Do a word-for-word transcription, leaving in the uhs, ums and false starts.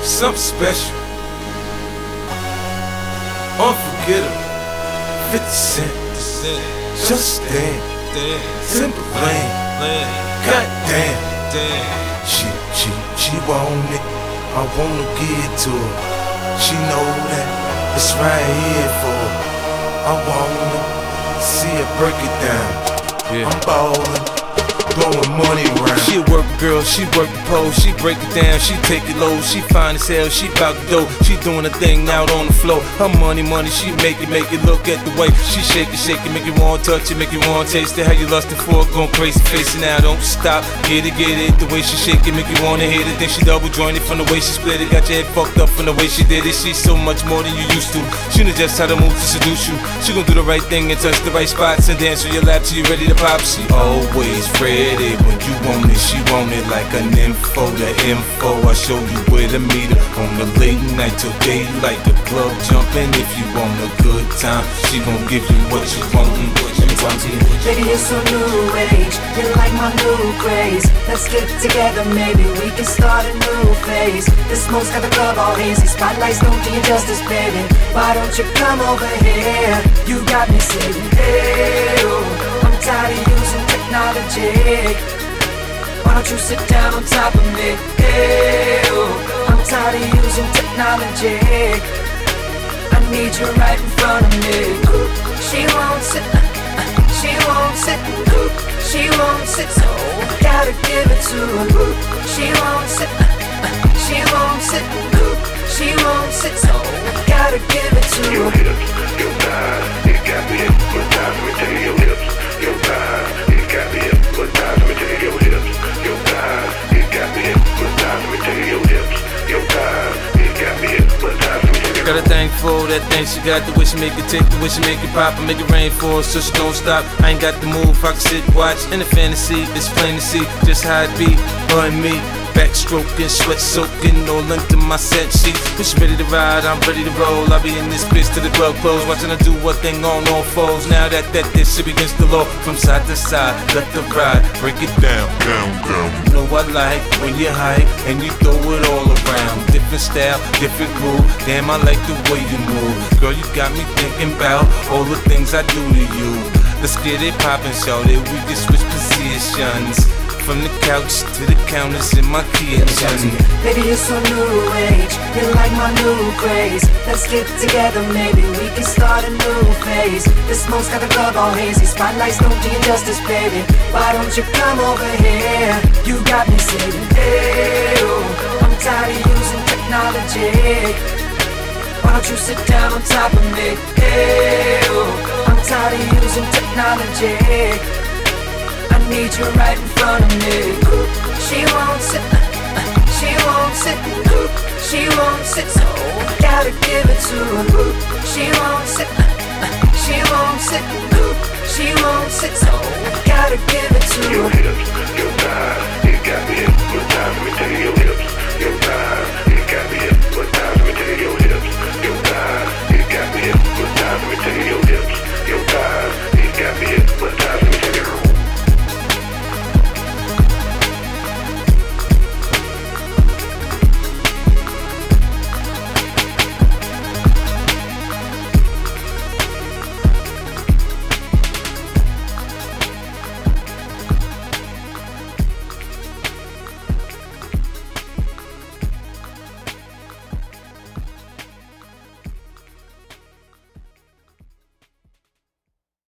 something special, unforgettable. fifty cent, just damn, simple lane, goddamn. She, she, she want it, I wanna give it to her. She know that it's right here for her. I wanna see her break it down. Yeah. I'm ballin', blowing money around. She a work girl, she work the pole, she break it down, she take it low, she fine as hell, she bout the dough, she doing her thing out on the floor. Her money, money, she make it, make it. Look at the way she shake it, shake it, make you wanna touch it, make you wanna taste it. How you lustin' for it, going crazy, facing now, don't stop. Get it, get it, the way she shake it, make you wanna hit it. Then she double jointed from the way she split it, got your head fucked up from the way she did it. She's so much more than you used to. She knows just how to move to seduce you. She gon' do the right thing and touch the right spots and dance on your lap till you ready to pop. She always ready when you want it, she want it like an info, the info. I show you where to meet her on the late night till daylight. The club jumping if you want a good time. She gon' give you what you want and what you want. Baby, you're so new age, you're like my new craze. Let's get together, maybe we can start a new phase. The smoke's got the club all hazy, spotlights don't do you justice, baby. Why don't you come over here? You got me saying, hey, oh, I'm tired of using technology. Why don't you sit down on top of me? Hey, oh, I'm tired of using technology. I need you right in front of me. She won't sit, she won't sit, she won't sit, so I gotta give it to her. She won't sit, she won't sit, she won't sit, so I gotta give it to her. Your hips, your thighs, it got me hypnotized. Let me tell you, your hips, your thighs, it got me hypnotized. Let me tell you, your hips, your thighs, it got me hypnotized. Let me tell you, your hips, your thighs, it got me hypnotized. Got a thing for that thing she got, the way she make it tick, the way she make it pop, and make it rain for her, so she don't stop. I ain't got the move, I can sit, watch, in the fantasy, it's plain to see just how it be, her and me. Backstroking, sweat soaking, no length to my set sheet. When she ready to ride, I'm ready to roll. I'll be in this bitch till the club close, watching her do what thing on all fours. Now that that this shit begins to low, from side to side, left to right, break it down, down, down. You know I like when you hype and you throw it all around. Different style, different groove. Damn, I like the way you move. Girl, you got me thinking about all the things I do to you. Let's get it poppin', shawty. We can switch positions. From the couch to the counters in my kitchen. Baby, you're so new age, you're like my new craze. Let's get together, maybe we can start a new phase. The smoke's got the club all hazy, spotlights don't do you justice, baby. Why don't you come over here? You got me saying, hey, oh, I'm tired of using technology. Why don't you sit down on top of me? Hey, oh, I'm tired of using technology. I need you right in front of me. She won't sit, she won't sit, she won't sit, so I gotta give it to her. She won't sit, she won't sit, she won't sit, so I gotta give it to her. Your hips, your thighs, it got me hypnotized. Let me tell you, your hips.